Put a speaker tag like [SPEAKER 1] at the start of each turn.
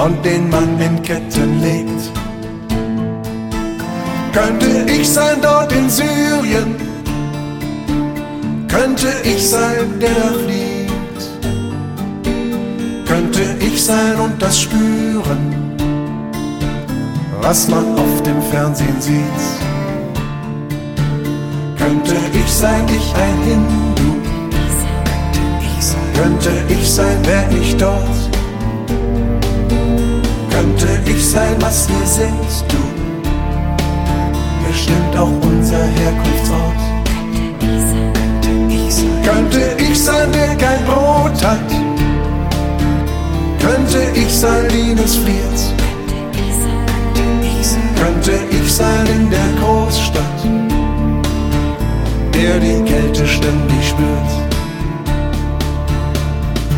[SPEAKER 1] und den Mann in Ketten legt. Könnte ich sein dort in Syrien, könnte ich sein, der da fliegt, könnte ich sein und das spüren, was man auf dem Fernsehen sieht. Könnte ich sein, ich ein Hindu, könnte ich sein, wär ich dort, könnte ich sein, was wir sind, du, bestimmt auch unser Herkunftsort. Könnte ich sein, der kein Brot hat, könnte ich sein, Liebes friert, könnte ich sein in der